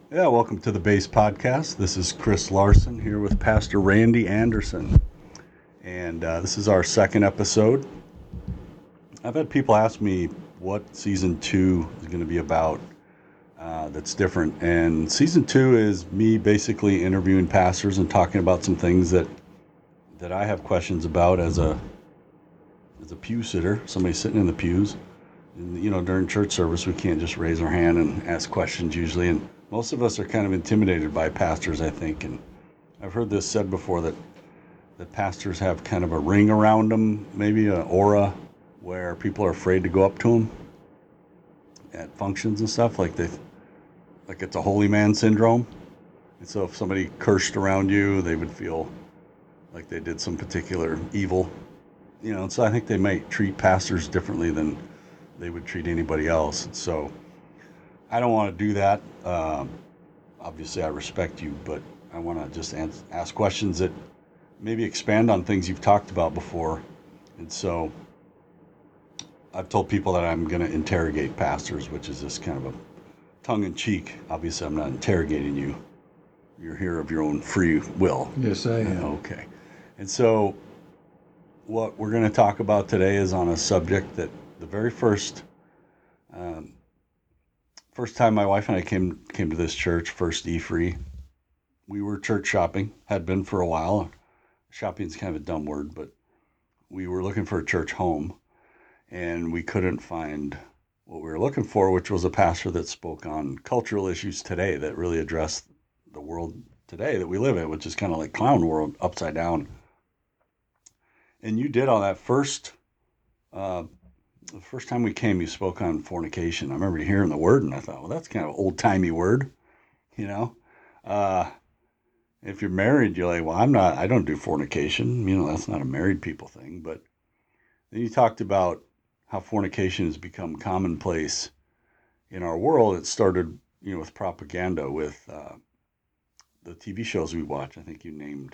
Yeah, welcome to the Base Podcast. This is Chris Larson here with Pastor Randy Anderson. And this is our second episode. I've had people ask me what season 2 is going to be about that's different. And season 2 is me basically interviewing pastors and talking about some things that I have questions about as a pew sitter, somebody sitting in the pews. And, during church service, we can't just raise our hand and ask questions usually. And most of us are kind of intimidated by pastors, I think. And I've heard this said before that pastors have kind of a ring around them, maybe an aura, where people are afraid to go up to them at functions and stuff, like it's a holy man syndrome. And so if somebody cursed around you, they would feel like they did some particular evil. And so I think they might treat pastors differently than they would treat anybody else. So I don't want to do that. Obviously, I respect you, but I want to just ask questions that maybe expand on things you've talked about before. And so I've told people that I'm going to interrogate pastors, which is just kind of a tongue-in-cheek. Obviously, I'm not interrogating you. You're here of your own free will. Yes, I am. Okay. And so what we're going to talk about today is on a subject that the very first time my wife and I came to this church, First E-Free, we were church shopping, had been for a while. Shopping's kind of a dumb word, but we were looking for a church home, and we couldn't find what we were looking for, which was a pastor that spoke on cultural issues today that really addressed the world today that we live in, which is kind of like clown world, upside down. And you did on that the first time we came, you spoke on fornication. I remember hearing the word, and I thought, well, that's kind of an old-timey word, If you're married, you're like, well, I don't do fornication. That's not a married people thing. But then you talked about how fornication has become commonplace in our world. It started, with propaganda, with the TV shows we watch. I think you named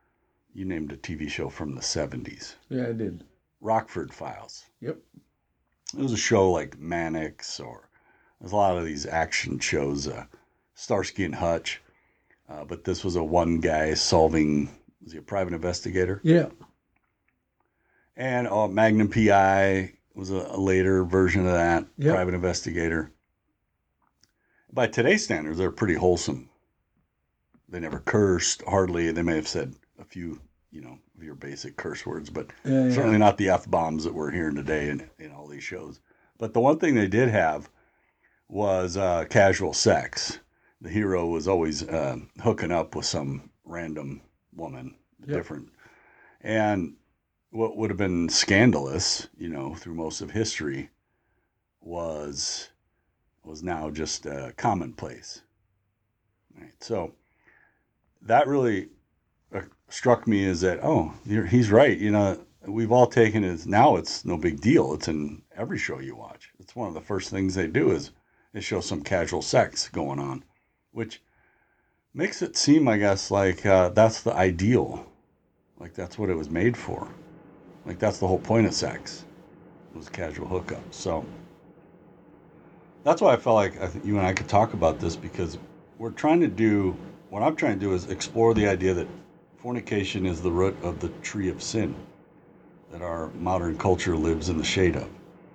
a TV show from the 70s. Yeah, I did. Rockford Files. Yep. It was a show like Mannix, or there's a lot of these action shows, Starsky and Hutch. But this was a one guy solving, was he a private investigator? Yeah. And Magnum PI was a later version of that, yep. Private investigator. By today's standards, they're pretty wholesome. They never cursed, hardly. They may have said a few, of your basic curse words, but certainly not the F-bombs that we're hearing today in all these shows. But the one thing they did have was casual sex. The hero was always hooking up with some random woman, different. And what would have been scandalous, through most of history, was now just commonplace. Right. So that really struck me as that, he's right. We've all taken it as now it's no big deal. It's in every show you watch. It's one of the first things they do is show some casual sex going on, which makes it seem, I guess, like that's the ideal. Like that's what it was made for. Like that's the whole point of sex, was casual hookup. So that's why I felt like you and I could talk about this, because what I'm trying to do is explore the idea that fornication is the root of the tree of sin that our modern culture lives in the shade of.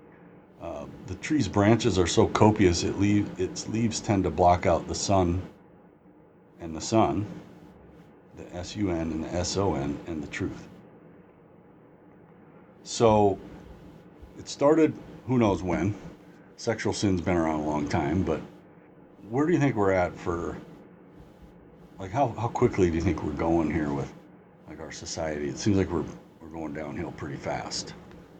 The tree's branches are so copious, its leaves tend to block out the sun, the S-U-N and the S-O-N, and the truth. So it started, who knows when. Sexual sin's been around a long time, but where do you think we're at for, like, how quickly do you think we're going here with, like, our society? It seems like we're going downhill pretty fast.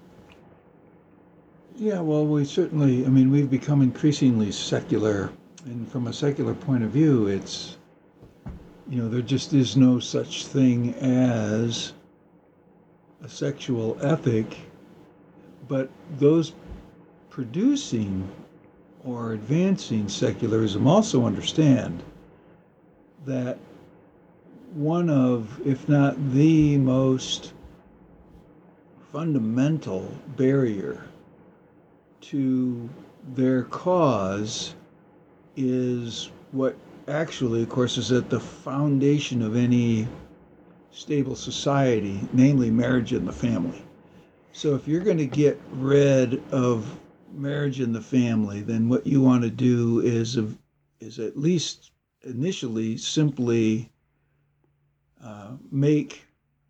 Yeah, well, we've become increasingly secular, and from a secular point of view, it's, there just is no such thing as a sexual ethic, but those producing or advancing secularism also understand that one of, if not the most fundamental barrier to their cause is what actually, of course, is at the foundation of any stable society, namely marriage and the family. So if you're going to get rid of marriage and the family, then what you want to do is at least initially simply make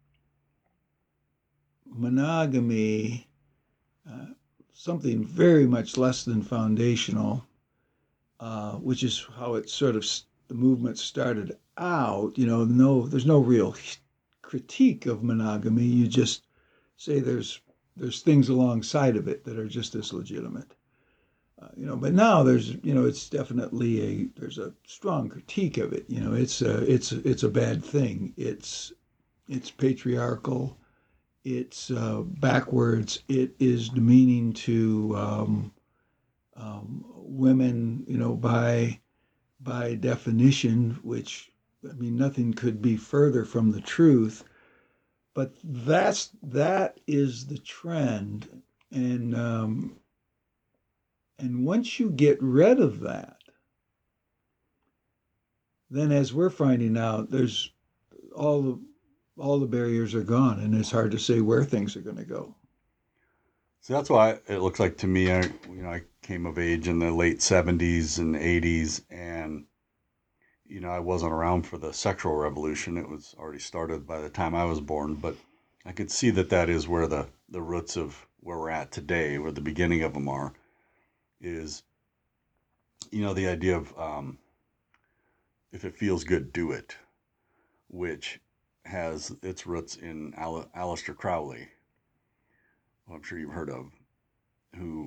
monogamy something very much less than foundational, which is how it sort of the movement started out. There's no real critique of monogamy. You just say there's things alongside of it that are just as legitimate. But now it's definitely there's a strong critique of it. It's a bad thing. It's patriarchal. It's backwards. It is demeaning to women. By definition, which I mean, nothing could be further from the truth. But that is the trend, and once you get rid of that, then as we're finding out, there's all the barriers are gone, and it's hard to say where things are going to go. So that's why it looks like to me, I came of age in the late 70s and 80s, and I wasn't around for the sexual revolution. It was already started by the time I was born, but I could see that is where the roots of where we're at today, where the beginning of them are, is, the idea of if it feels good, do it, which has its roots in Aleister Crowley, who I'm sure you've heard of, who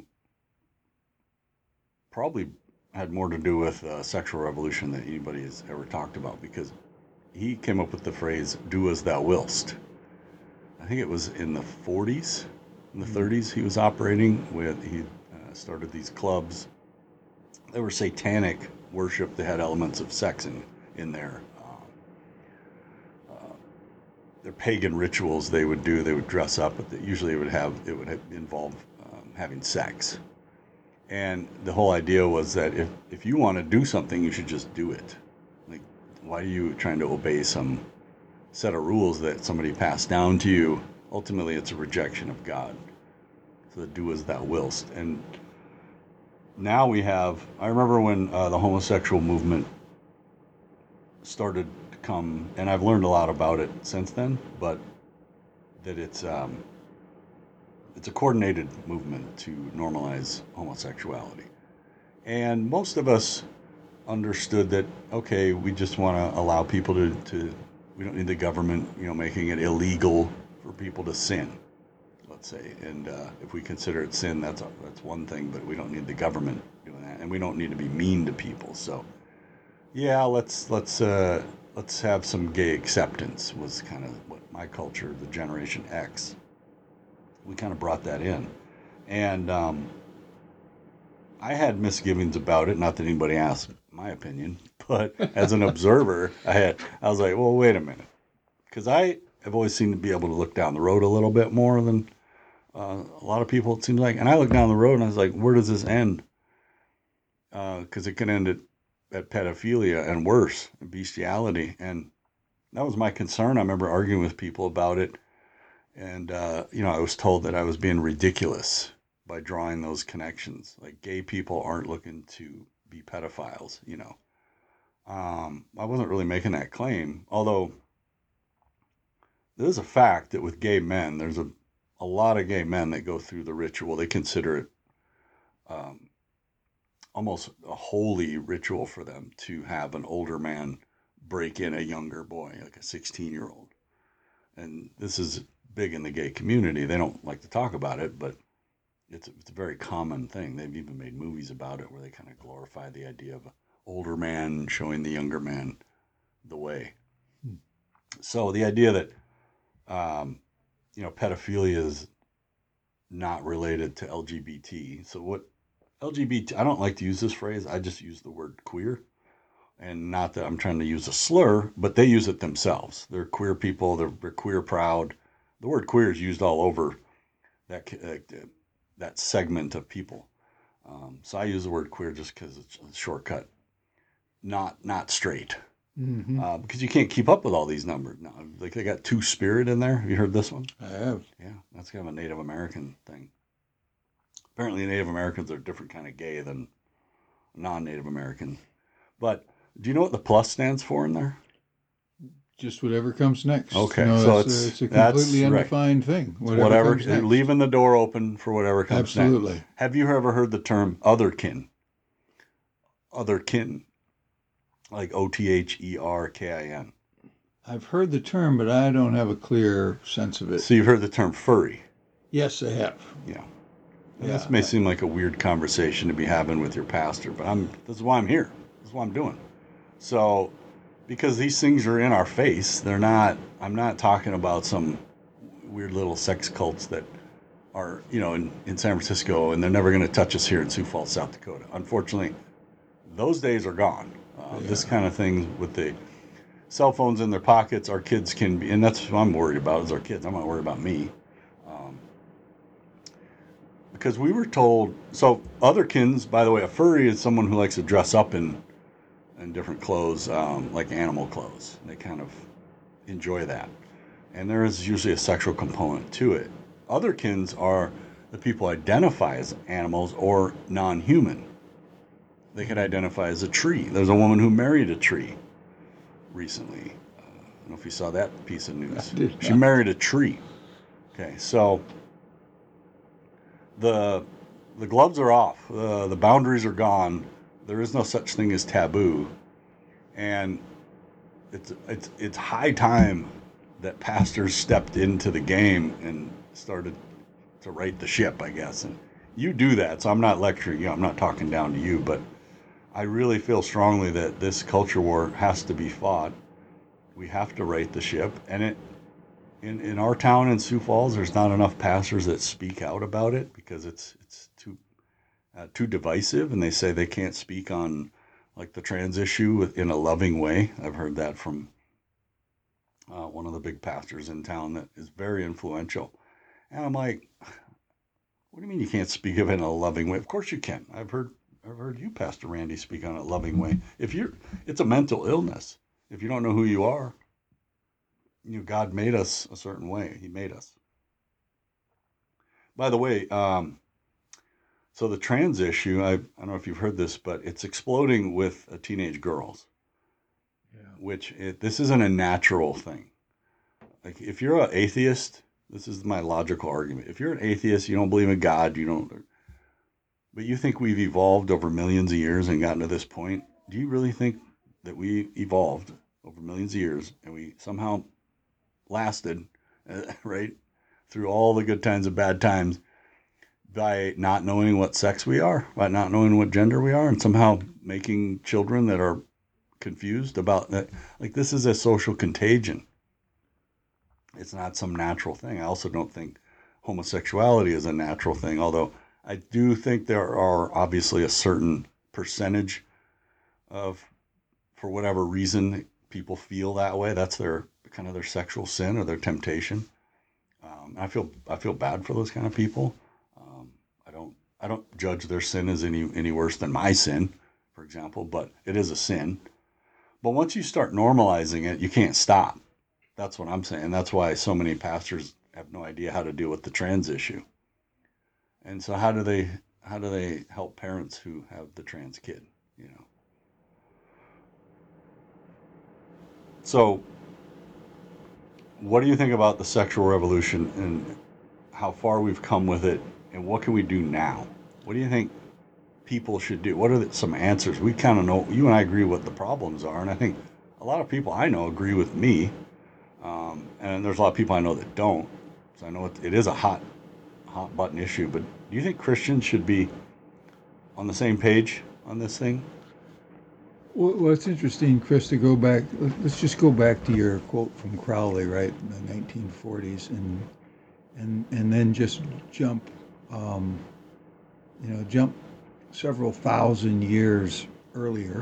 probably had more to do with sexual revolution than anybody has ever talked about, because he came up with the phrase, do as thou willst. I think it was in the 40s, in the 30s, he was operating with, he started these clubs. They were satanic worship. They had elements of sex in there. Their pagan rituals they would do. They would dress up, but usually it would involve having sex. And the whole idea was that if you want to do something, you should just do it. Like, why are you trying to obey some set of rules that somebody passed down to you? Ultimately, it's a rejection of God. So do as thou willst. And now I remember when the homosexual movement started to come, and I've learned a lot about it since then, but that it's a coordinated movement to normalize homosexuality. And most of us understood that, okay, we just want to allow people to we don't need the government, making it illegal for people to sin, let's say. And if we consider it sin, that's one thing, but we don't need the government doing that, and we don't need to be mean to people. So, yeah, let's have some gay acceptance was kind of what my culture, the Generation X, we kind of brought that in. And I had misgivings about it, not that anybody asked my opinion, but as an observer, I was like, well, wait a minute. Because I have always seemed to be able to look down the road a little bit more than a lot of people, it seems like. And I looked down the road and I was like, where does this end? Because it can end at pedophilia and worse, bestiality. And that was my concern. I remember arguing with people about it. And, I was told that I was being ridiculous by drawing those connections. Like, gay people aren't looking to be pedophiles, I wasn't really making that claim. Although, there's a fact that with gay men, there's a lot of gay men that go through the ritual. They consider it almost a holy ritual for them to have an older man break in a younger boy, like a 16-year-old. And this is big in the gay community. They don't like to talk about it, but it's a very common thing. They've even made movies about it where they kind of glorify the idea of an older man showing the younger man the way. So the idea that, pedophilia is not related to LGBT. So what LGBT, I don't like to use this phrase. I just use the word queer. And not that I'm trying to use a slur, but they use it themselves. They're queer people. They're queer proud. The word queer is used all over that segment of people. So I use the word queer just because it's a shortcut. not straight. Mm-hmm. Because you can't keep up with all these numbers now. Like they got Two-Spirit in there. Have you heard this one? I have. Yeah, that's kind of a Native American thing. Apparently, Native Americans are a different kind of gay than non-Native American. But do you know what the plus stands for in there? Just whatever comes next. Okay, you know, so it's a completely undefined thing. Whatever comes next. Leaving the door open for whatever comes next. Absolutely. Have you ever heard the term otherkin? Otherkin, like OTHERKIN. I've heard the term, but I don't have a clear sense of it. So you've heard the term furry? Yes, I have. Yeah. Yeah, This may seem like a weird conversation to be having with your pastor, but this is why I'm here. This is what I'm doing. So, because these things are in our face, I'm not talking about some weird little sex cults that are, in San Francisco, and they're never going to touch us here in Sioux Falls, South Dakota. Unfortunately, those days are gone. This kind of thing with the cell phones in their pockets, our kids can be, and that's what I'm worried about is our kids. I'm not worried about me. Because we were told, so otherkins, by the way, a furry is someone who likes to dress up in different clothes, like animal clothes. They kind of enjoy that. And there is usually a sexual component to it. Otherkins are the people identify as animals or non-human. They could identify as a tree. There's a woman who married a tree recently. I don't know if you saw that piece of news. She married a tree. Okay, so the gloves are off. The boundaries are gone. There is no such thing as taboo, and it's high time that pastors stepped into the game and started to right the ship, I guess. And you do that, so I'm not lecturing you. I'm not talking down to you, but I really feel strongly that this culture war has to be fought. We have to right the ship, and in our town in Sioux Falls, there's not enough pastors that speak out about it because it's too divisive, and they say they can't speak on like the trans issue in a loving way. I've heard that from one of the big pastors in town that is very influential, and I'm like, what do you mean you can't speak of it in a loving way? Of course you can. I've heard you, Pastor Randy, speak on a loving way. It's a mental illness. If you don't know who you are. God made us a certain way. He made us. By the way, so the trans issue, I don't know if you've heard this, but it's exploding with teenage girls. Yeah. This isn't a natural thing. Like if you're an atheist, this is my logical argument. If you're an atheist, you don't believe in God, but you think we've evolved over millions of years and gotten to this point, do you really think that we evolved over millions of years and we somehow lasted, right, through all the good times and bad times by not knowing what sex we are, by not knowing what gender we are, and somehow making children that are confused about that? Like, this is a social contagion. It's not some natural thing. I also don't think homosexuality is a natural thing, although I do think there are obviously a certain percentage of, for whatever reason, people feel that way. That's their kind of their sexual sin or their temptation. I feel bad for those kind of people. I don't judge their sin as any worse than my sin, for example, but it is a sin. But once you start normalizing it, you can't stop. That's what I'm saying. That's why so many pastors have no idea how to deal with the trans issue. And so how do they help parents who have the trans kid, So what do you think about the sexual revolution and how far we've come with it, and what can we do now? What do you think people should do? What are some answers? We kind of know, you and I agree what the problems are, and I think a lot of people I know agree with me, and there's a lot of people I know that don't. So I know it is a hot button issue, but do you think Christians should be on the same page on this thing? Well, it's interesting, Chris, to go back. Let's just go back to your quote from Crowley, right, in the 1940s, and then just jump, jump several thousand years earlier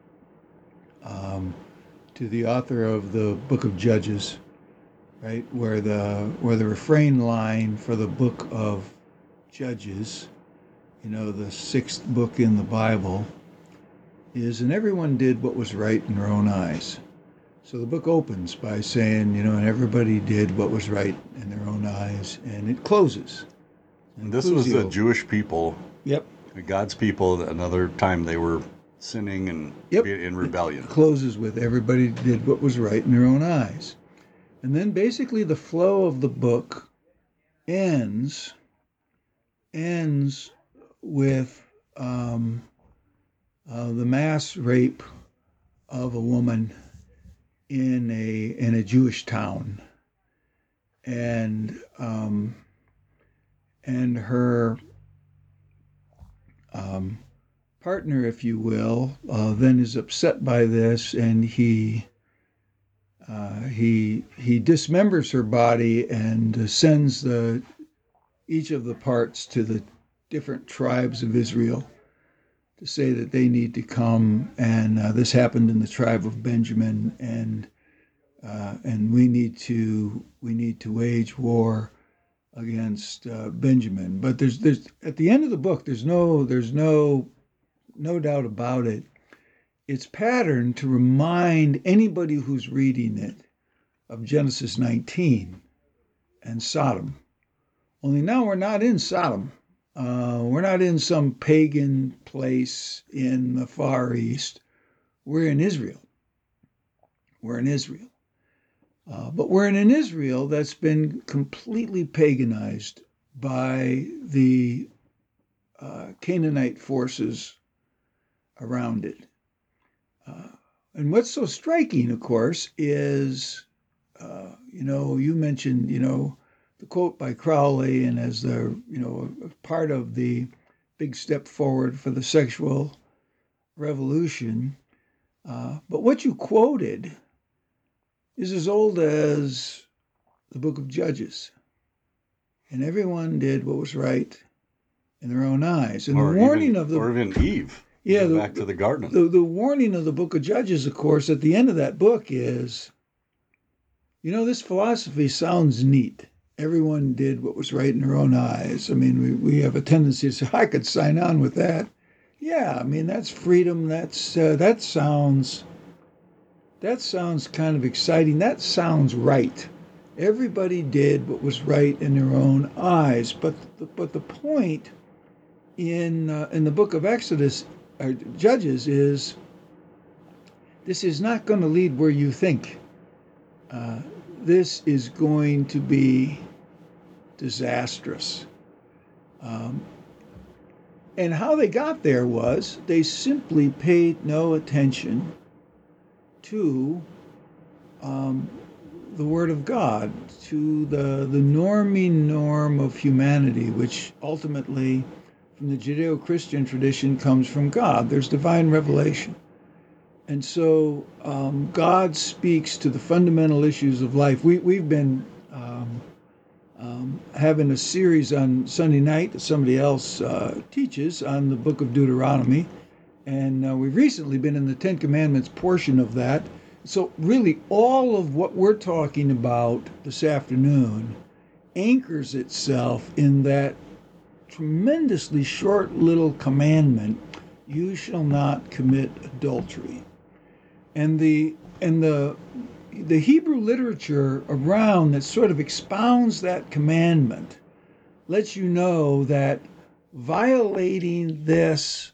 to the author of the Book of Judges, right, where the refrain line for the Book of Judges, the sixth book in the Bible, is, and everyone did what was right in their own eyes. So the book opens by saying, and everybody did what was right in their own eyes, and it closes. And this was the Jewish people. Yep. God's people. Another time they were sinning and in rebellion. It closes with everybody did what was right in their own eyes. And then basically the flow of the book ends with the mass rape of a woman in a Jewish town, and her partner, if you will, then is upset by this, and he dismembers her body and sends each of the parts to the different tribes of Israel to say that they need to come, and this happened in the tribe of Benjamin, and we need to wage war against Benjamin. But there's at the end of the book, there's no doubt about it. It's patterned to remind anybody who's reading it of Genesis 19 and Sodom. Only now we're not in Sodom. We're not in some pagan place in the Far East. We're in Israel. But we're in an Israel that's been completely paganized by the Canaanite forces around it. And what's so striking, of course, is, you mentioned, the quote by Crowley, and as the, part of the big step forward for the sexual revolution. But what you quoted is as old as the book of Judges. And everyone did what was right in their own eyes. And the warning or even Eve. Yeah, back to the garden. The warning of the book of Judges, of course, at the end of that book is, this philosophy sounds neat. Everyone did what was right in their own eyes. I mean, we have a tendency to say, I could sign on with that. Yeah, I mean, that's freedom. That sounds kind of exciting. That sounds right. Everybody did what was right in their own eyes. But the point in the book of Exodus, or Judges, is this is not going to lead where you think. This is going to be disastrous. And how they got there was they simply paid no attention to the Word of God, to the norming norm of humanity, which ultimately, from the Judeo-Christian tradition, comes from God. There's divine revelation. And so God speaks to the fundamental issues of life. We've been having a series on Sunday night that somebody else teaches on the book of Deuteronomy. And we've recently been in the Ten Commandments portion of that. So really all of what we're talking about this afternoon anchors itself in that tremendously short little commandment, you shall not commit adultery. And the Hebrew literature around that sort of expounds that commandment lets you know that violating this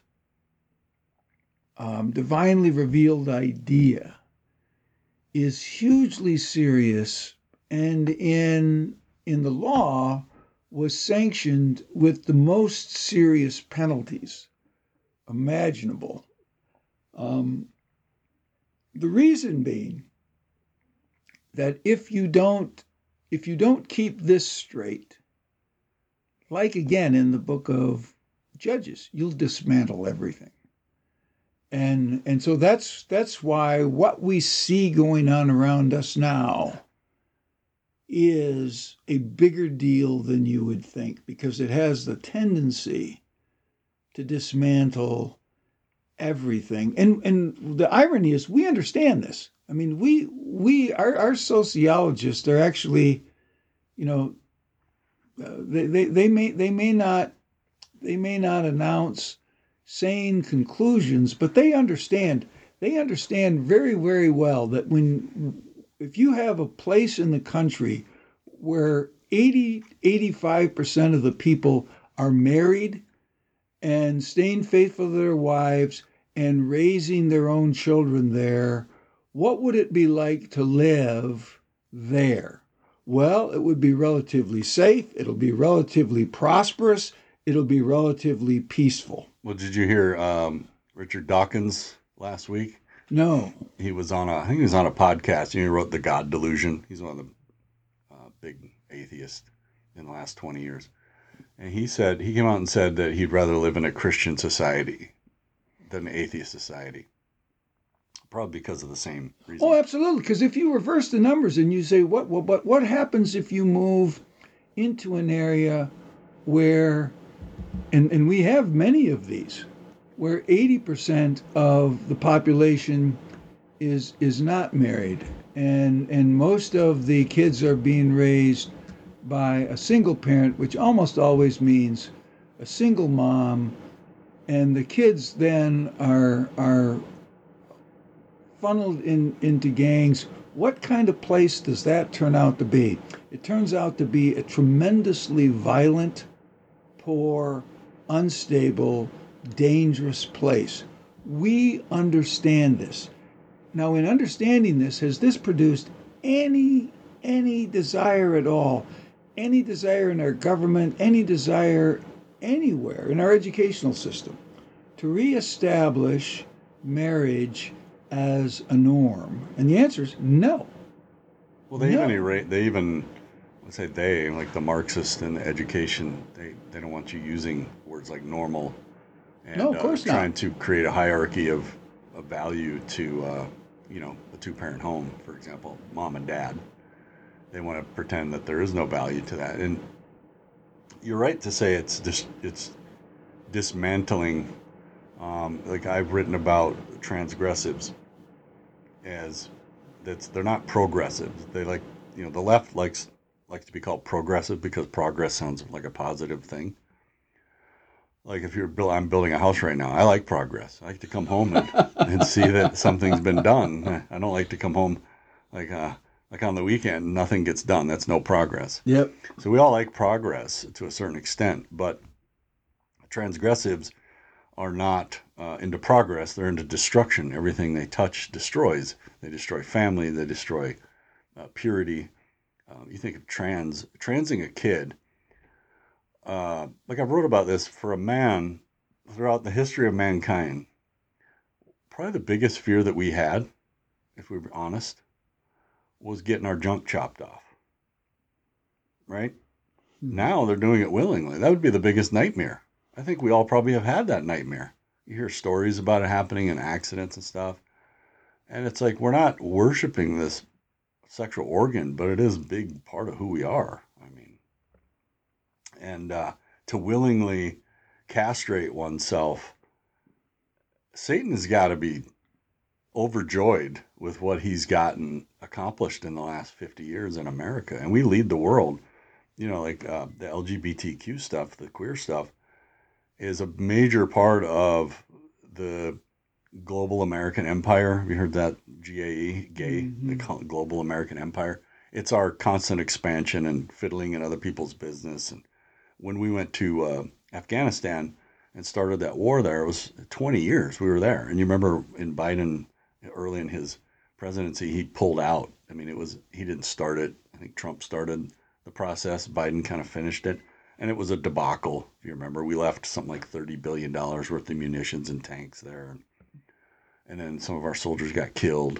divinely revealed idea is hugely serious, and in the law was sanctioned with the most serious penalties imaginable. The reason being that if you don't keep this straight, like again in the book of Judges, you'll dismantle everything. And so that's why what we see going on around us now is a bigger deal than you would think, because it has the tendency to dismantle everything. And the irony is, we understand this. I mean, our sociologists are actually, they may not announce, sane conclusions, but they understand very, very well that if you have a place in the country where 85% of the people are married and staying faithful to their wives and raising their own children there, what would it be like to live there? Well, it would be relatively safe, it'll be relatively prosperous, it'll be relatively peaceful. Well, did you hear Richard Dawkins last week? No. He was on I think he was on a podcast. He wrote The God Delusion. He's one of the big atheists in the last 20 years. And he came out and said that he'd rather live in a Christian society than an atheist society. Probably because of the same reason. Oh, absolutely. Because if you reverse the numbers and you say, what happens if you move into an area where, and we have many of these, where 80% of the population is not married, and most of the kids are being raised by a single parent, which almost always means a single mom, and the kids then are funneled into gangs. What kind of place does that turn out to be? It turns out to be a tremendously violent, poor, unstable, dangerous place. We understand this. Now, in understanding this, has this produced any desire at all, any desire in our government, any desire anywhere in our educational system to reestablish marriage as a norm? And the answer is no. Well, they even let's say like the Marxists in the education, they don't want you using words like normal and no, of course not. Trying to create a hierarchy of value to a two-parent home, for example, mom and dad. They want to pretend that there is no value to that. And you're right to say it's dismantling. Like I've written about transgressives as they're not progressive. They the left likes to be called progressive because progress sounds like a positive thing. Like if I'm building a house right now, I like progress. I like to come home and see that something's been done. I don't like to come home like on the weekend, nothing gets done. That's no progress. Yep. So we all like progress to a certain extent, but transgressives are not into progress. They're into destruction. Everything they touch destroys. They destroy family. They destroy purity. You think of transing a kid. Like I wrote about this, for a man, throughout the history of mankind, probably the biggest fear that we had, if we were honest, was getting our junk chopped off. Right? Mm-hmm. Now they're doing it willingly. That would be the biggest nightmare. I think we all probably have had that nightmare. You hear stories about it happening in accidents and stuff. And it's like, we're not worshiping this sexual organ, but it is a big part of who we are. I mean, and to willingly castrate oneself, Satan has got to be overjoyed with what he's gotten accomplished in the last 50 years in America. And we lead the world. Like the LGBTQ stuff, the queer stuff, is a major part of the global American empire. Have you heard that? GAE, gay, mm-hmm. They call it global American empire. It's our constant expansion and fiddling in other people's business. And when we went to Afghanistan and started that war there, it was 20 years we were there. And you remember in Biden, early in his presidency, he pulled out. I mean, he didn't start it. I think Trump started the process. Biden kind of finished it. And it was a debacle. If you remember, we left something like $30 billion worth of munitions and tanks there. And then some of our soldiers got killed.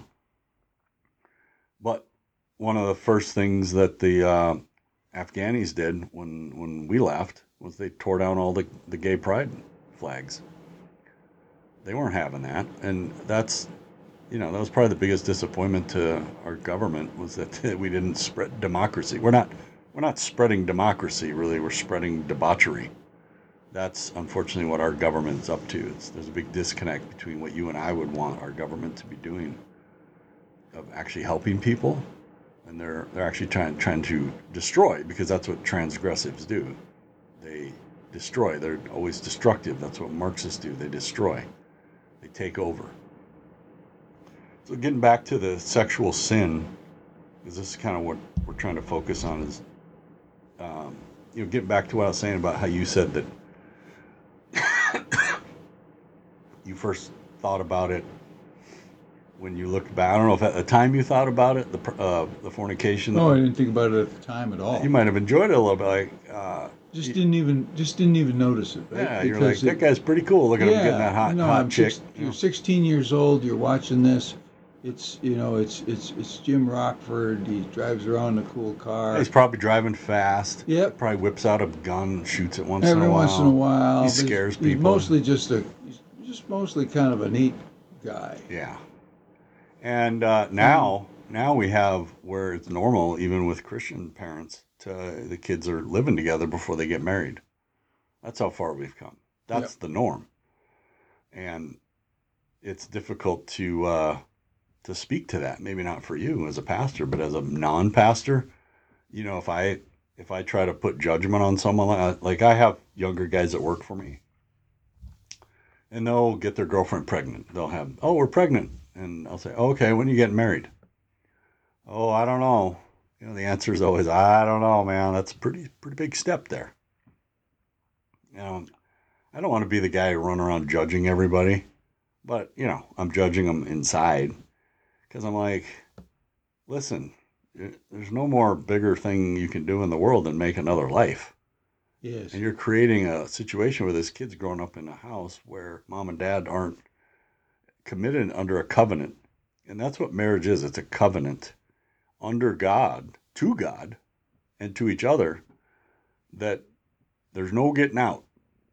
But one of the first things that the Afghanis did when we left was they tore down all the gay pride flags. They weren't having that. And that was probably the biggest disappointment to our government, was that we didn't spread democracy. We're not spreading democracy, really. We're spreading debauchery. That's unfortunately what our government's up to. There's a big disconnect between what you and I would want our government to be doing, of actually helping people, and they're actually trying to destroy, because that's what transgressives do. They destroy. They're always destructive. That's what Marxists do. They destroy. They take over. So getting back to the sexual sin, because this is kind of what we're trying to focus on, is getting back to what I was saying about how you said that you first thought about it when you looked back. I don't know if at the time you thought about it, the fornication. No, I didn't think about it at the time at all. You might have enjoyed it a little bit, like didn't even notice it. Right? Yeah, you're like, that guy's pretty cool. Look at him getting that hot chick. You're 16 years old. You're watching this. It's Jim Rockford. He drives around in a cool car. He's probably driving fast. Yep. Probably whips out a gun and shoots it every once in a while. He scares people. He's mostly he's mostly kind of a neat guy. Yeah. And now we have where it's normal, even with Christian parents, the kids are living together before they get married. That's how far we've come. That's the norm. And it's difficult to speak to that. Maybe not for you as a pastor, but as a non-pastor, if I try to put judgment on someone, like I have younger guys that work for me, and they'll get their girlfriend pregnant. They'll have, oh, we're pregnant. And I'll say, oh, okay, when are you getting married? Oh, I don't know. The answer is always, I don't know, man. That's a pretty big step there. I don't want to be the guy who run around judging everybody, but, I'm judging them inside because I'm like, listen, there's no more bigger thing you can do in the world than make another life. Yes. And you're creating a situation where this kid's growing up in a house where mom and dad aren't committed under a covenant. And that's what marriage is. It's a covenant under God, to God, and to each other, that there's no getting out.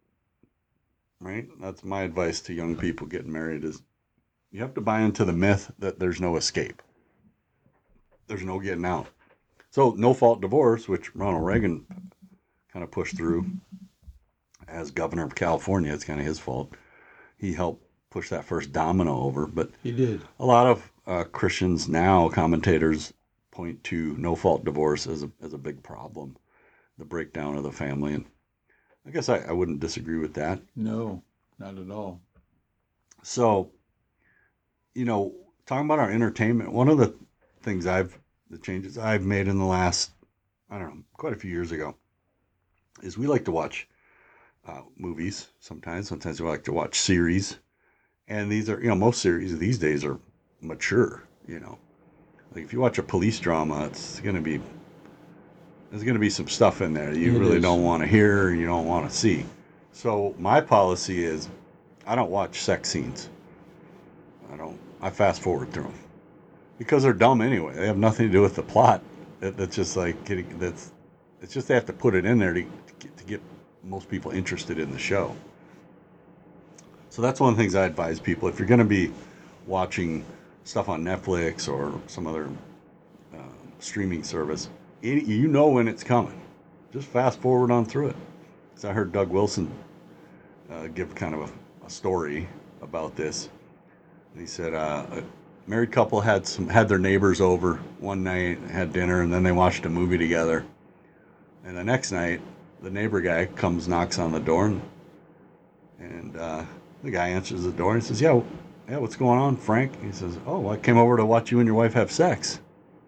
Right? That's my advice to young people getting married, is you have to buy into the myth that there's no escape. There's no getting out. So no-fault divorce, which Ronald Reagan kind of pushed through as governor of California, it's kind of his fault. He helped push that first domino over, but he did. A lot of Christians now, commentators, point to no-fault divorce as a big problem, the breakdown of the family, and I guess I wouldn't disagree with that. No, not at all. So, talking about our entertainment, one of the changes I've made in the last, quite a few years ago, is we like to watch movies sometimes. Sometimes we like to watch series. And these are, most series these days are mature, Like if you watch a police drama, there's going to be some stuff in there you really don't want to hear, or you don't want to see. So my policy is I don't watch sex scenes. I fast forward through them because they're dumb anyway. They have nothing to do with the plot. That's just like it's just they have to put it in there to get most people interested in the show. So that's one of the things I advise people. If you're going to be watching stuff on Netflix or some other streaming service, when it's coming. Just fast forward on through it. Because I heard Doug Wilson give kind of a story about this. And he said a married couple had their neighbors over one night, had dinner, and then they watched a movie together. And the next night, the neighbor guy knocks on the door, and the guy answers the door and says, yeah, what's going on, Frank? He says, oh, I came over to watch you and your wife have sex.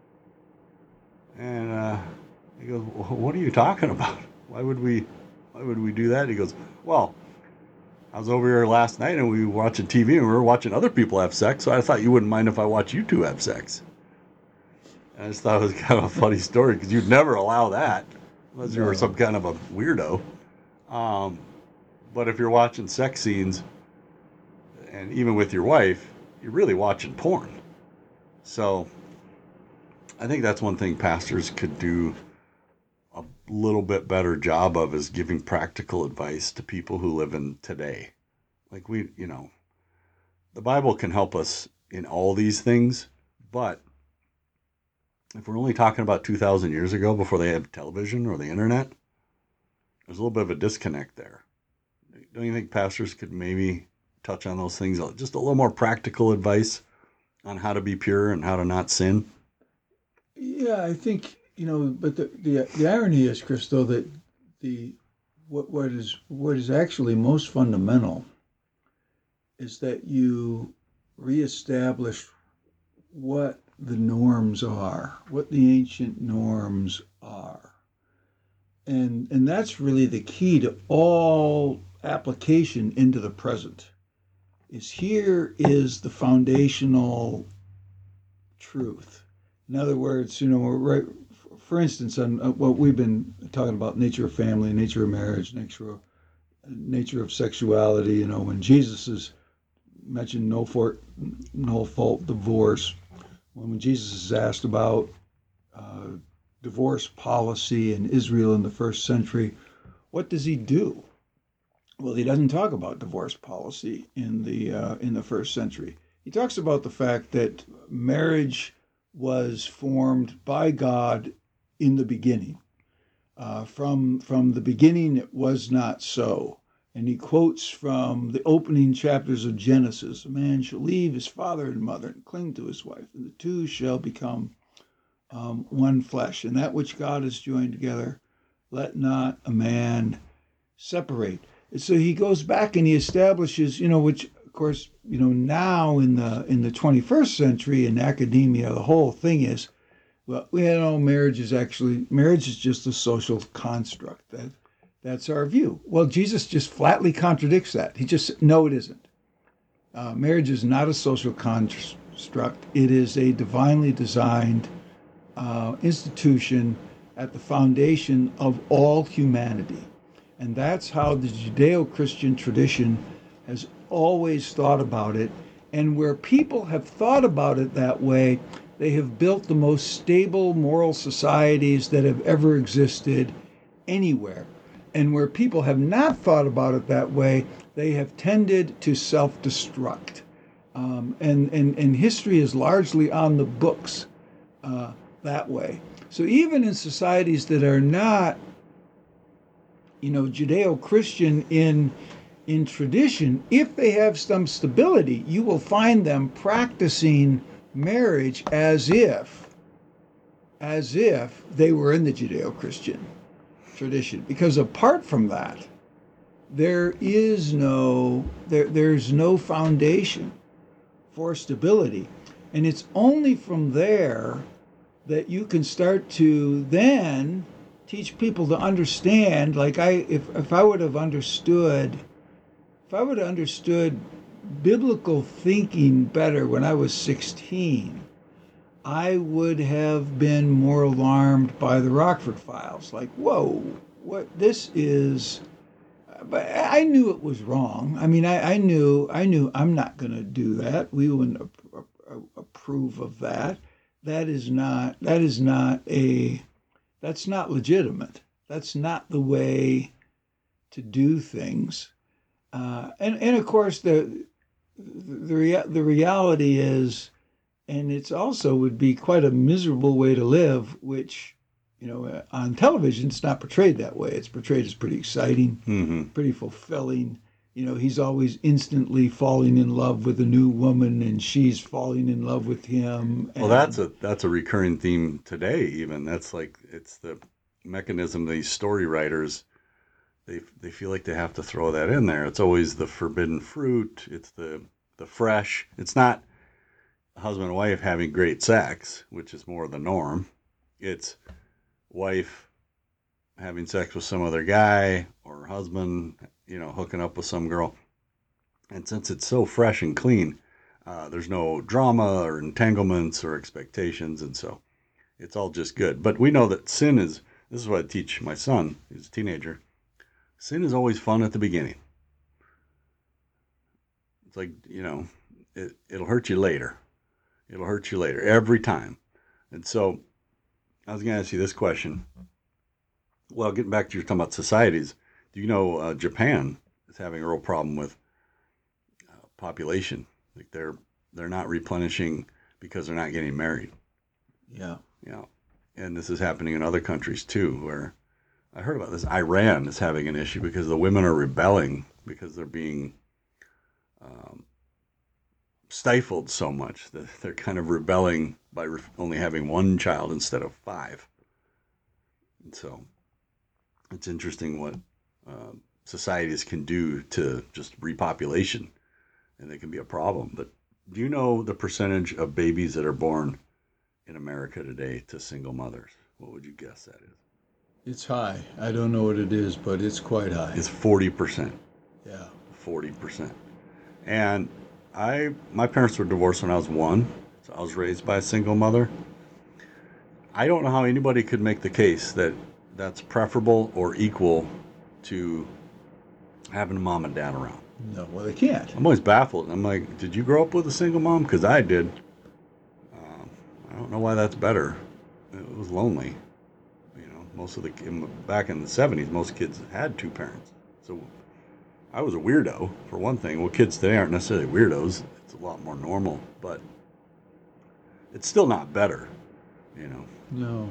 And he goes, well, what are you talking about? Why would we do that? He goes, well, I was over here last night and we were watching TV and we were watching other people have sex, so I thought you wouldn't mind if I watch you two have sex. And I just thought it was kind of a funny story because you'd never allow that unless you were some kind of a weirdo. But if you're watching sex scenes, and even with your wife, you're really watching porn. So I think that's one thing pastors could do a little bit better job of, is giving practical advice to people who live in today. Like the Bible can help us in all these things, but if we're only talking about 2,000 years ago before they had television or the internet, there's a little bit of a disconnect there. Don't you think pastors could maybe touch on those things, just a little more practical advice on how to be pure and how to not sin? Yeah, I think, but the irony is, Chris, though, that what is actually most fundamental is that you reestablish what the norms are, what the ancient norms are. And that's really the key to all application into the present. Is here is the foundational truth. In other words, right, for instance, on what we've been talking about, nature of family, nature of marriage, nature of sexuality. When Jesus is mentioned no fault divorce, when Jesus is asked about divorce policy in Israel in the first century, what does he do? Well, he doesn't talk about divorce policy in the first century. He talks about the fact that marriage was formed by God in the beginning. From the beginning, it was not so. And he quotes from the opening chapters of Genesis: "A man shall leave his father and mother and cling to his wife, and the two shall become one flesh. And that which God has joined together, let not a man separate." And so he goes back and he establishes, which of course, now in the 21st century in academia, the whole thing is, well, marriage is just a social construct. That's our view. Well, Jesus just flatly contradicts that. He just said, no, it isn't. Marriage is not a social construct. It is a divinely designed institution at the foundation of all humanity. And that's how the Judeo-Christian tradition has always thought about it. And where people have thought about it that way, they have built the most stable moral societies that have ever existed anywhere. And where people have not thought about it that way, they have tended to self-destruct. And history is largely on the books that way. So even in societies that are not, Judeo-Christian in tradition, if they have some stability, you will find them practicing marriage as if they were in the Judeo-Christian tradition. Because apart from that, there's no foundation for stability. And it's only from there that you can start to then teach people to understand, like if I would have understood biblical thinking better when I was 16, I would have been more alarmed by the Rockford Files. Like, whoa, what this is. But I knew it was wrong. I mean, I knew I'm not going to do that. We wouldn't approve of that. That's not legitimate. That's not the way to do things. And of course the reality is, and it's also would be quite a miserable way to live, which, on television, it's not portrayed that way. It's portrayed as pretty exciting, pretty fulfilling. He's always instantly falling in love with a new woman, and she's falling in love with him. Well, that's a recurring theme today. Even that's like, it's the mechanism. These story writers, they feel like they have to throw that in there. It's always the forbidden fruit. It's the fresh. It's not husband and wife having great sex, which is more the norm. It's wife having sex with some other guy, or husband, hooking up with some girl. And since it's so fresh and clean, there's no drama or entanglements or expectations. And so it's all just good. But we know that this is what I teach my son, he's a teenager. Sin is always fun at the beginning. It's like, it'll hurt you later. It'll hurt you later every time. And so I was going to ask you this question. Well, getting back to your talking about societies, do you know Japan is having a real problem with population? Like they're not replenishing because they're not getting married. Yeah. Yeah. And this is happening in other countries too, where I heard about this. Iran is having an issue because the women are rebelling because they're being stifled so much that they're kind of rebelling by only having one child instead of 5. And so it's interesting what societies can do to just repopulation, and they can be a problem. But do you know the percentage of babies that are born in America today to single mothers? What would you guess that is? It's high. I don't know what it is, but it's quite high. It's 40%. Yeah. 40%. And my parents were divorced when I was 1, so I was raised by a single mother. I don't know how anybody could make the case that that's preferable or equal to having a mom and dad around. No, well, they can't. I'm always baffled. I'm like, did you grow up with a single mom? Because I did. I don't know why that's better. It was lonely. Most of back in the 70s, most kids had 2 parents. So I was a weirdo, for one thing. Well, kids today aren't necessarily weirdos. It's a lot more normal, but it's still not better, No.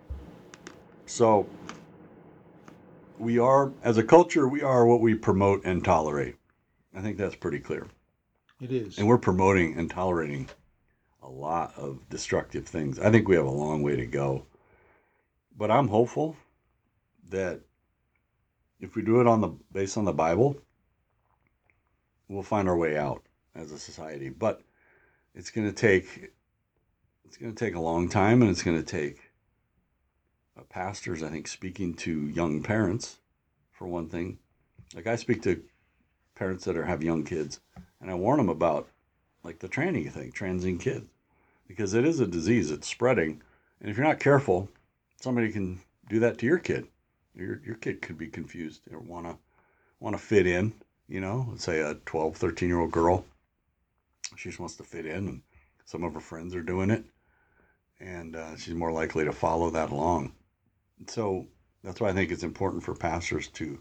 So we are, as a culture, we are what we promote and tolerate. I think that's pretty clear. It is. And we're promoting and tolerating a lot of destructive things. I think we have a long way to go. But I'm hopeful that if we do it based on the Bible, we'll find our way out as a society. But it's going to take a long time, and it's going to take pastors, I think, speaking to young parents, for one thing. Like, I speak to parents that have young kids, and I warn them about, like, the transing kids, because it is a disease. It's spreading, and if you're not careful, somebody can do that to your kid. Your kid could be confused or want to fit in, Let's say a 12, 13-year-old girl. She just wants to fit in, and some of her friends are doing it, and she's more likely to follow that along. So that's why I think it's important for pastors to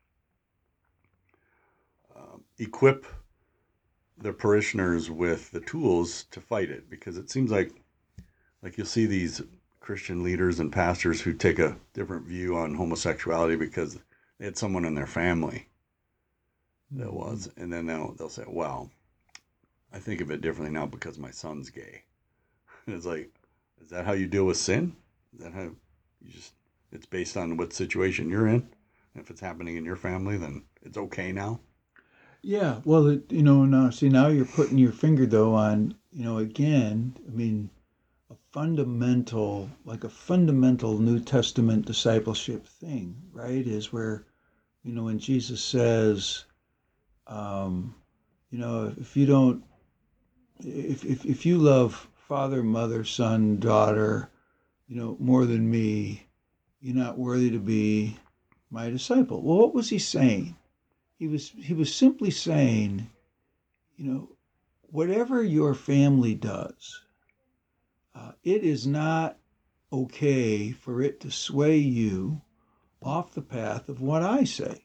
equip their parishioners with the tools to fight it, because it seems like you'll see these Christian leaders and pastors who take a different view on homosexuality because they had someone in their family that was, and then they'll say, well, I think of it differently now because my son's gay. And it's like, is that how you deal with sin? Is that how it's based on what situation you're in? And if it's happening in your family, then it's okay now? Yeah, well, now you're putting your finger, though, on, again, I mean, a fundamental New Testament discipleship thing, right? Is where, when Jesus says, if you love father, mother, son, daughter, more than me, you're not worthy to be my disciple. Well, what was he saying? He was simply saying, whatever your family does, it is not okay for it to sway you off the path of what I say.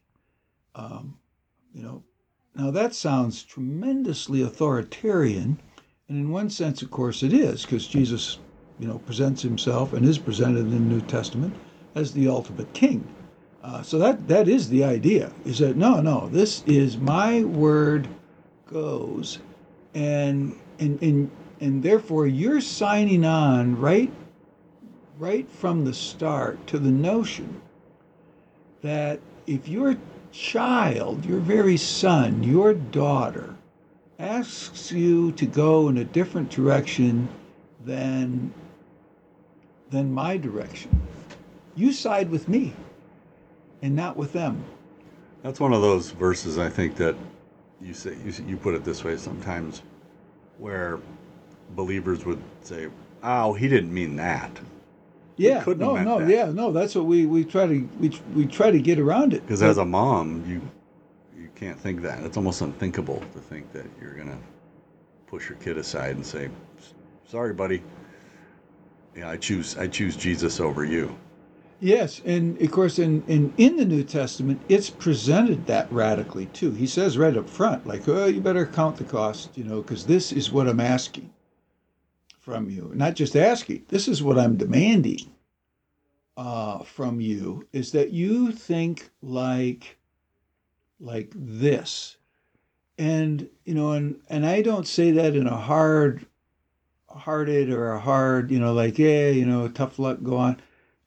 Now that sounds tremendously authoritarian, and in one sense, of course, it is, because Jesus, presents himself and is presented in the New Testament as the ultimate king. So that is the idea, is that no, this is my word goes, and therefore you're signing on right from the start to the notion that if your child, your very son, your daughter, asks you to go in a different direction than my direction, you side with me and not with them. That's one of those verses, I think, that you put it this way sometimes, where believers would say, "Oh, he didn't mean that." Yeah, no. That's what we try to get around it. Because as a mom, you can't think that. It's almost unthinkable to think that you're gonna push your kid aside and say, "Sorry, buddy. Yeah, I choose Jesus over you." Yes, and of course, in the New Testament, it's presented that radically too. He says right up front, like, "Oh, you better count the cost, because this is what I'm asking from you. Not just asking, this is what I'm demanding from you, is that you think like this." And and I don't say that in a hard-hearted or a hard, tough luck, go on.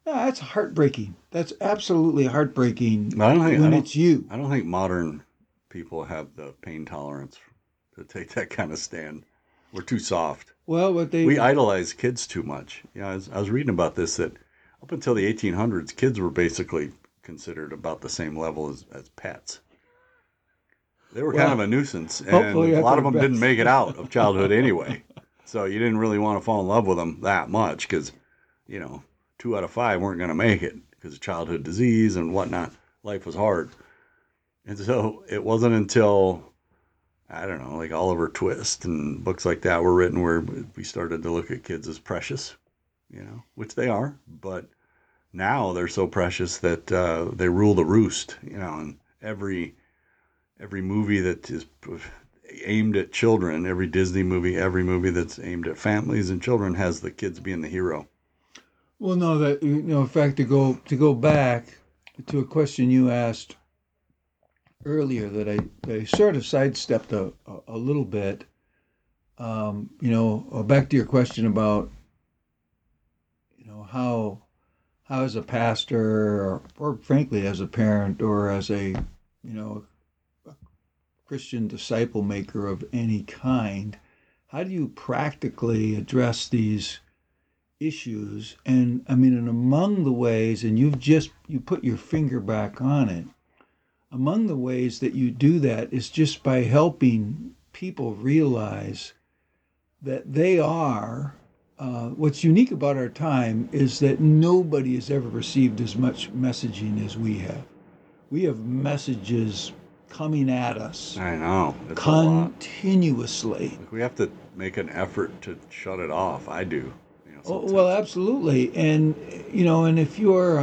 No, that's heartbreaking. That's absolutely heartbreaking I don't think when it's you. I don't think modern people have the pain tolerance to take that kind of stand. We're too soft. Well, what We they idolize kids too much. Yeah, I was reading about this that up until the 1800s, kids were basically considered about the same level as pets. They were kind of well, a nuisance, and hopefully a at lot their of them didn't best. make it out of childhood anyway. So you didn't really want to fall in love with them that much because, you know, 2 out of 5 weren't going to make it because of childhood disease and whatnot. Life was hard. And so it wasn't until, I don't know, like Oliver Twist and books like that were written where we started to look at kids as precious, you know, which they are. But now they're so precious that they rule the roost, you know, and every movie that is aimed at children, every Disney movie, every movie that's aimed at families and children has the kids being the hero. Well, no, that in fact, to go back to a question you asked earlier that I sort of sidestepped a little bit. Back to your question about how as a pastor or frankly as a parent or as a Christian disciple maker of any kind, how do you practically address these issues? And I mean, and among the ways, and you put your finger back on it, among the ways that you do that is just by helping people realize that they are. What's unique about our time is that nobody has ever received as much messaging as we have. We have messages coming at us I know. It's a lot. continuously. Like we have to make an effort to shut it off. I do. You know, Oh, well, sometimes. absolutely, and if you're,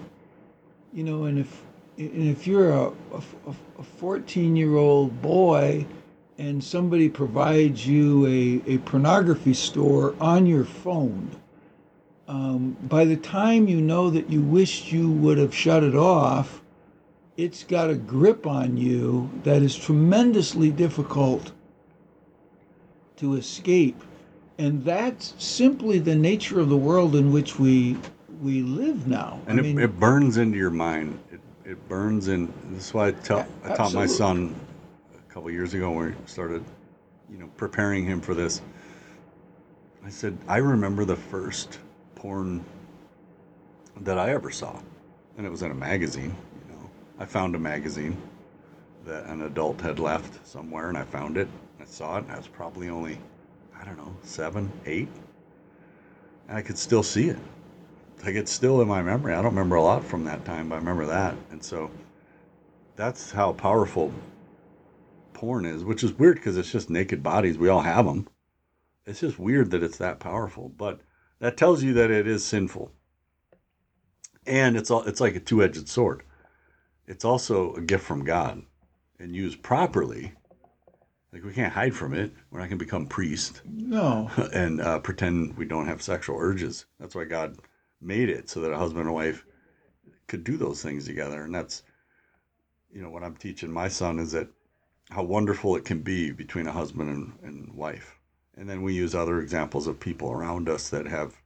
and if you're a 14-year-old boy, and somebody provides you a pornography store on your phone, by the time you know that you wished you would have shut it off, it's got a grip on you that is tremendously difficult to escape. And that's simply the nature of the world in which we live now. And I mean, it burns into your mind. It burns in. This is why I taught my absolutely. son a couple of years ago when we started, preparing him for this. I said, I remember the first porn that I ever saw, and it was in a magazine. I found a magazine that an adult had left somewhere, and I found it. I saw it, and I was probably only, I don't know, 7, 8, and I could still see it. Like it's still in my memory. I don't remember a lot from that time, but I remember that, and so that's how powerful porn is, which is weird because it's just naked bodies. We all have them. It's just weird that it's that powerful, but that tells you that it is sinful, and it's like a two-edged sword. It's also a gift from God, and used properly. Like we can't hide from it. We're not going to become priests No. and pretend we don't have sexual urges. That's why God made it so that a husband and wife could do those things together. And that's, what I'm teaching my son is that how wonderful it can be between a husband and wife. And then we use other examples of people around us that have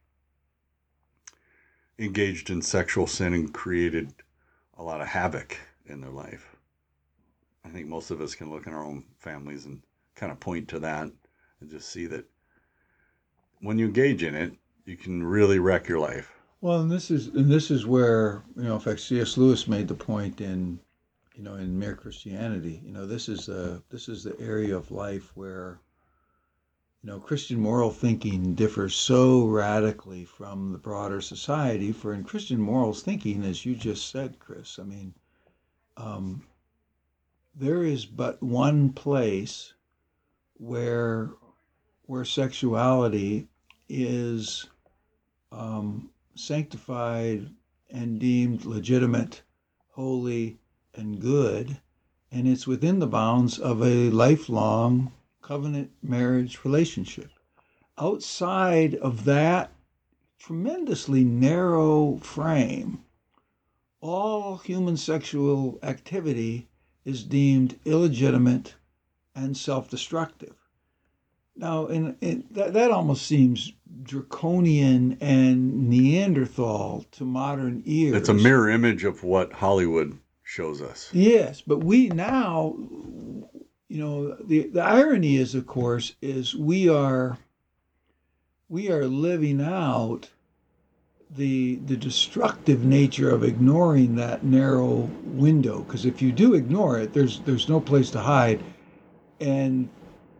engaged in sexual sin and created a lot of havoc in their life. I think most of us can look in our own families and kind of point to that and just see that when you engage in it, you can really wreck your life. Well, and this is where in fact C.S. Lewis made the point in Mere Christianity. This is the area of life where Christian moral thinking differs so radically from the broader society. For in Christian morals thinking, as you just said, Chris, I mean, there is but one place where sexuality is sanctified and deemed legitimate, holy, and good, and it's within the bounds of a lifelong covenant marriage relationship. Outside of that tremendously narrow frame, all human sexual activity is deemed illegitimate and self-destructive. Now, that almost seems draconian and Neanderthal to modern ears. It's a mirror image of what Hollywood shows us. Yes, but we now, the irony is, of course, is we are living out the destructive nature of ignoring that narrow window. Because if you do ignore it, there's no place to hide, and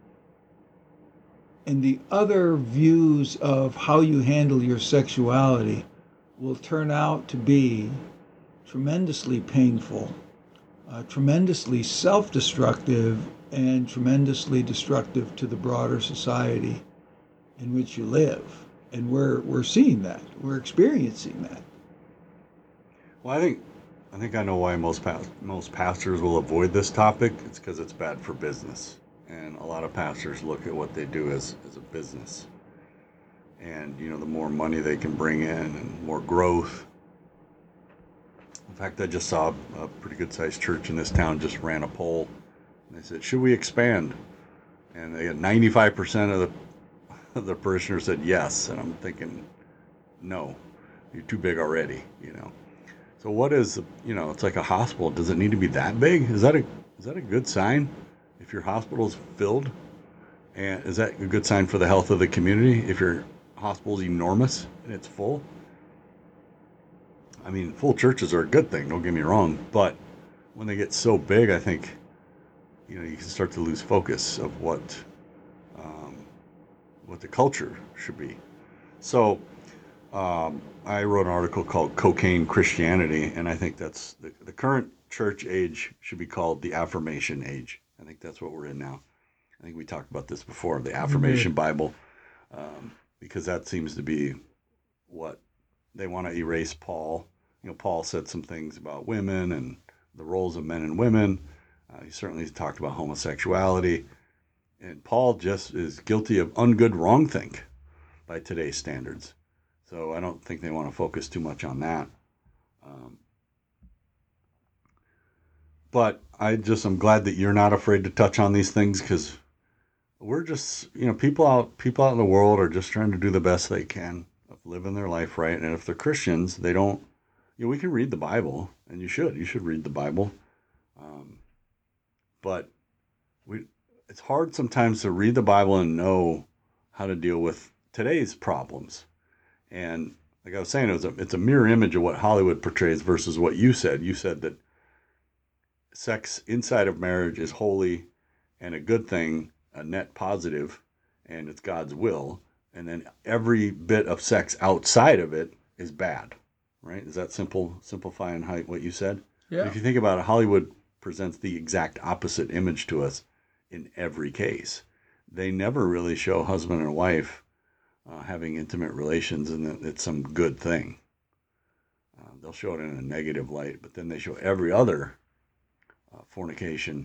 the other views of how you handle your sexuality will turn out to be tremendously painful, tremendously self-destructive, and tremendously destructive to the broader society in which you live. And we're seeing that. We're experiencing that. Well, I think I know why most pastors will avoid this topic. It's because it's bad for business. And a lot of pastors look at what they do as a business. And, the more money they can bring in and more growth. In fact, I just saw a pretty good-sized church in this town just ran a poll. And they said, should we expand? And they had 95% of the parishioners said yes. And I'm thinking, no, you're too big already, So what is, it's like a hospital. Does it need to be that big? Is that a good sign? If your hospital is filled, and is that a good sign for the health of the community? If your hospital is enormous and it's full, I mean, full churches are a good thing. Don't get me wrong, but when they get so big, I think you can start to lose focus of what the culture should be. So I wrote an article called "Cocaine Christianity," and I think that's the current church age should be called the Affirmation Age. I think that's what we're in now. I think we talked about this before, the Affirmation Bible, because that seems to be what they want to erase Paul. Paul said some things about women and the roles of men and women. He certainly talked about homosexuality. And Paul just is guilty of ungood wrongthink by today's standards. So I don't think they want to focus too much on that. But I'm glad that you're not afraid to touch on these things, because we're just, people out in the world are just trying to do the best they can of living their life right. And if they're Christians, they don't, we can read the Bible, and you should read the Bible. But it's hard sometimes to read the Bible and know how to deal with today's problems. And like I was saying, it's a mirror image of what Hollywood portrays versus what you said. You said that sex inside of marriage is holy and a good thing, a net positive, and it's God's will. And then every bit of sex outside of it is bad, right? Is that simplifying what you said? Yeah. If you think about it, Hollywood presents the exact opposite image to us in every case. They never really show husband and wife having intimate relations and that it's some good thing. They'll show it in a negative light, but then they show every other fornication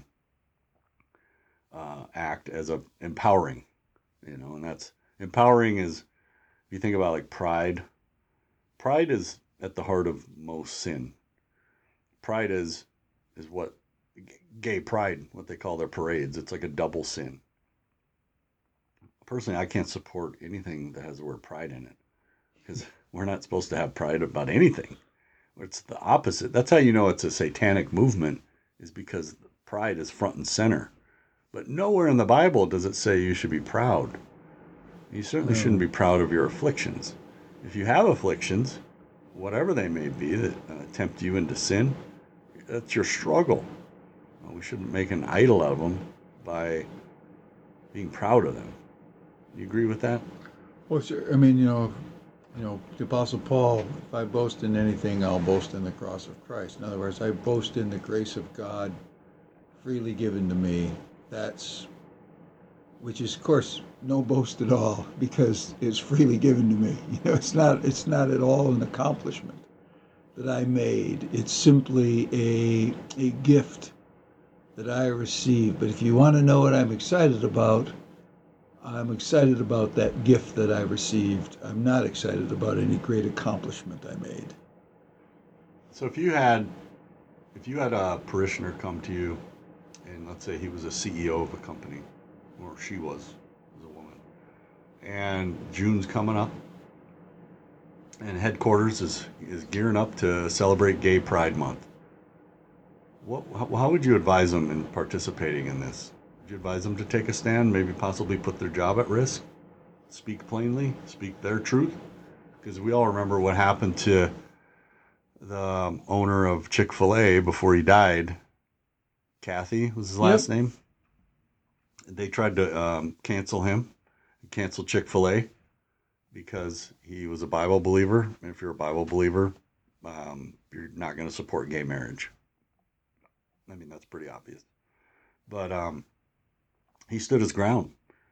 act as empowering, and that's empowering. Is, if you think about like pride is at the heart of most sin. Pride is what gay pride, what they call their parades. It's like a double sin. Personally, I can't support anything that has the word pride in it, because we're not supposed to have pride about anything. It's the opposite. That's how you know it's a satanic movement, is because pride is front and center. But nowhere in the Bible does it say you should be proud. You certainly shouldn't be proud of your afflictions. If you have afflictions, whatever they may be, that tempt you into sin, that's your struggle. We shouldn't make an idol of them by being proud of them. You agree with that? Well, sure. I mean, the Apostle Paul, if I boast in anything, I'll boast in the cross of Christ. In other words, I boast in the grace of God freely given to me. Which is, of course, no boast at all, because it's freely given to me. It's not at all an accomplishment that I made. It's simply a gift that I received. But if you want to know what I'm excited about that gift that I received. I'm not excited about any great accomplishment I made. So if you had a parishioner come to you, and let's say he was a CEO of a company, or she was a woman, and June's coming up, and headquarters is gearing up to celebrate Gay Pride Month. How would you advise them in participating in this? Would you advise them to take a stand, maybe possibly put their job at risk, speak plainly, speak their truth? Because we all remember what happened to the owner of Chick-fil-A before he died. Kathy was his last name. They tried to cancel him, cancel Chick-fil-A, because he was a Bible believer. And if you're a Bible believer, you're not going to support gay marriage. I mean, that's pretty obvious. But he stood his ground.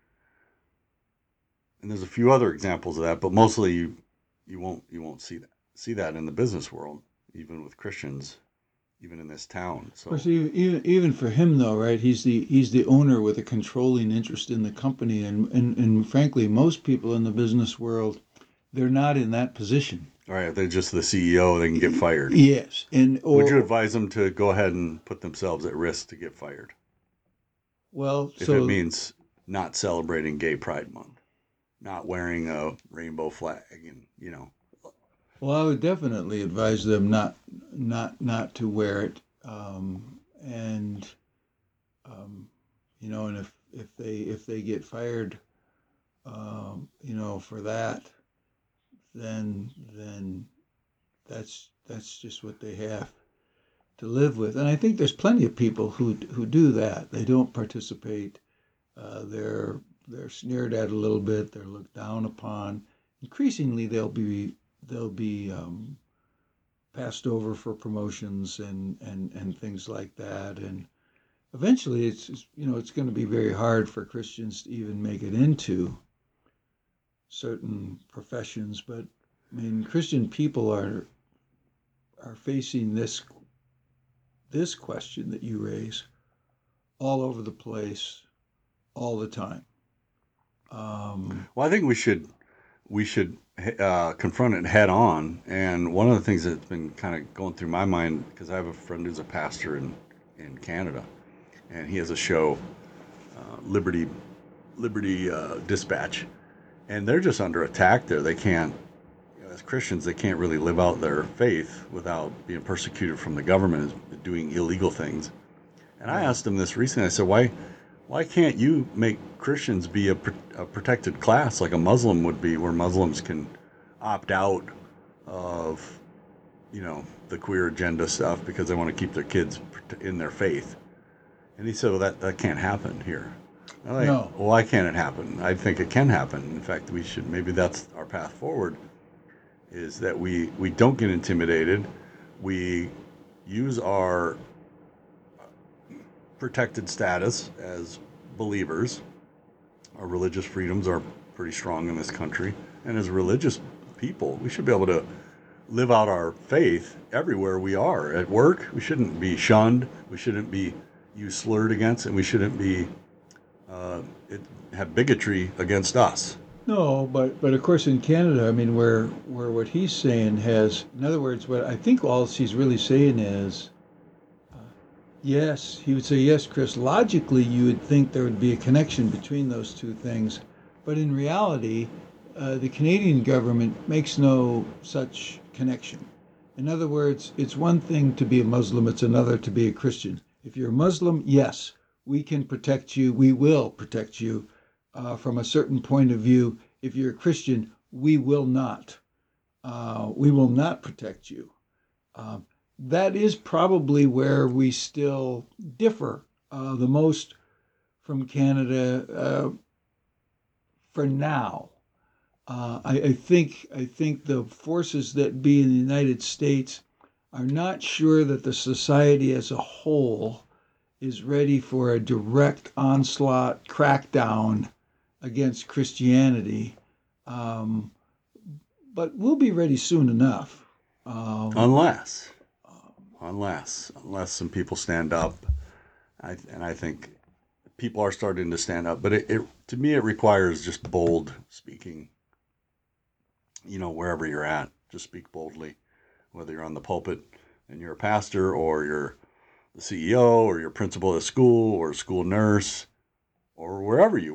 And there's a few other examples of that, but mostly you won't see that in the business world, even with Christians, even in this town. So, of course, even for him though, right? He's the owner with a controlling interest in the company, and frankly, most people in the business world, they're not in that position. All right, they're just the CEO. They can get fired. Yes, would you advise them to go ahead and put themselves at risk to get fired? Well, if it means not celebrating Gay Pride Month, not wearing a rainbow flag, and Well, I would definitely advise them not to wear it, and if they get fired, for that, then that's just what they have to live with. And I think there's plenty of people who do that. They don't participate. They're sneered at a little bit. They're looked down upon. Increasingly, they'll be passed over for promotions and things like that. And eventually, it's going to be very hard for Christians to even make it into certain professions. But I mean, Christian people are facing this question that you raise all over the place, all the time. Well, I think we should confront it head on. And one of the things that's been kind of going through my mind, because I have a friend who's a pastor in Canada, and he has a show, Liberty Dispatch, and they're just under attack there. They can't, as Christians, they can't really live out their faith without being persecuted from the government doing illegal things. And I asked him this recently. I said, why can't you make Christians be a protected class like a Muslim would be, where Muslims can opt out of, the queer agenda stuff because they want to keep their kids in their faith? And he said, well, that can't happen here. I'm like, no. Well, why can't it happen? I think it can happen. In fact, maybe that's our path forward, is that we don't get intimidated. We use our protected status as believers. Our religious freedoms are pretty strong in this country. And as religious people, we should be able to live out our faith everywhere we are. At work, we shouldn't be shunned. We shouldn't be used slurred against, and we shouldn't be have bigotry against us. No, but of course in Canada, I mean, where what he's saying has, in other words, what I think all he's really saying is, yes, he would say, yes, Chris, logically you would think there would be a connection between those two things, but in reality, the Canadian government makes no such connection. In other words, it's one thing to be a Muslim, it's another to be a Christian. If you're a Muslim, yes, we can protect you, we will protect you from a certain point of view. If you're a Christian, we will not. We will not protect you. That is probably where we still differ the most from Canada for now. I think the forces that be in the United States are not sure that the society as a whole is ready for a direct onslaught, crackdown against Christianity. But we'll be ready soon enough. Unless some people stand up. And I think people are starting to stand up. But it to me, it requires just bold speaking. Wherever you're at, just speak boldly. Whether you're on the pulpit and you're a pastor, or you're the CEO, or you're principal at a school, or a school nurse, or wherever you work.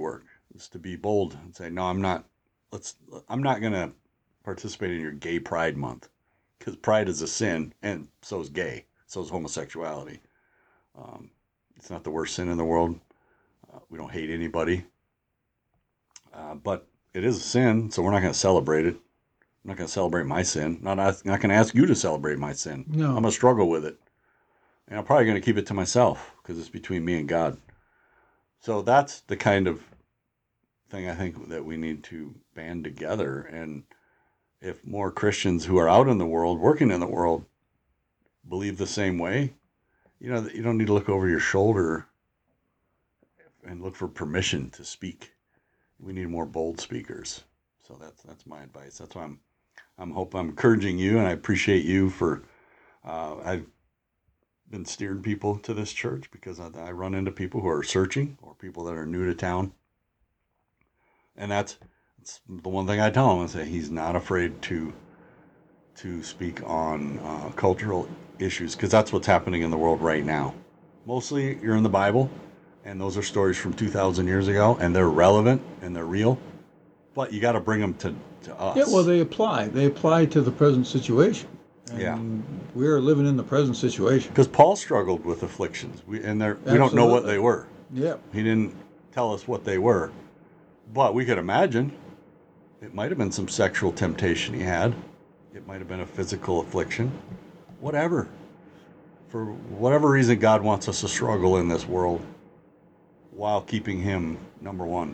is to be bold and say, no, I'm not going to participate in your gay pride month, because pride is a sin, and so is gay, so is homosexuality. It's not the worst sin in the world. We don't hate anybody, but it is a sin, so we're not going to celebrate it. I'm not going to celebrate my sin. Not going to ask you to celebrate my sin. No. I'm going to struggle with it. And I'm probably going to keep it to myself, because it's between me and God. So that's the kind of thing I think that we need to band together. And if more Christians who are out in the world, working in the world, believe the same way, you don't need to look over your shoulder and look for permission to speak. We need more bold speakers. So that's my advice. That's why I'm encouraging you, and I appreciate you for. I've been steering people to this church because I run into people who are searching, or people that are new to town, and that's the one thing I tell them. I say he's not afraid to speak on cultural issues, because that's what's happening in the world right now. Mostly you're in the Bible, and those are stories from 2,000 years ago, and they're relevant and they're real, but you got to bring them to us. Yeah, well, they apply to the present situation. And yeah, we're living in the present situation. Because Paul struggled with afflictions, we don't know what they were. Yeah, he didn't tell us what they were, but we could imagine it might have been some sexual temptation he had. It might have been a physical affliction. Whatever. For whatever reason, God wants us to struggle in this world while keeping him number one.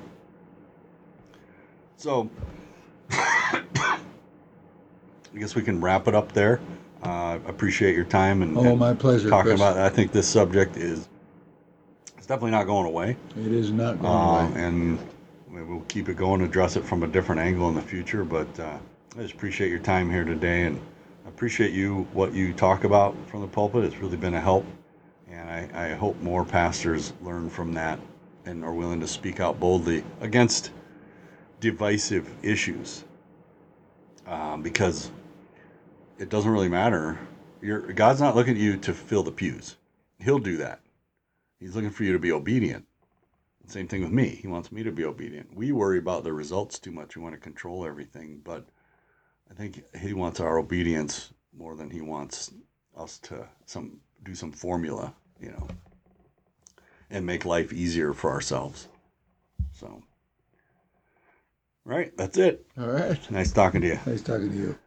So, I guess we can wrap it up there. Appreciate your time and my pleasure. Talking Chris. about. I think this subject it's definitely not going away. It is not going away, and we'll keep it going. Address it from a different angle in the future. But I just appreciate your time here today, and I appreciate what you talk about from the pulpit. It's really been a help, and I hope more pastors learn from that and are willing to speak out boldly against divisive issues, because it doesn't really matter. God's not looking at you to fill the pews. He'll do that. He's looking for you to be obedient. Same thing with me. He wants me to be obedient. We worry about the results too much. We want to control everything, but I think he wants our obedience more than he wants us to do some formula, and make life easier for ourselves. So, all right, that's it. All right. Nice talking to you. Nice talking to you.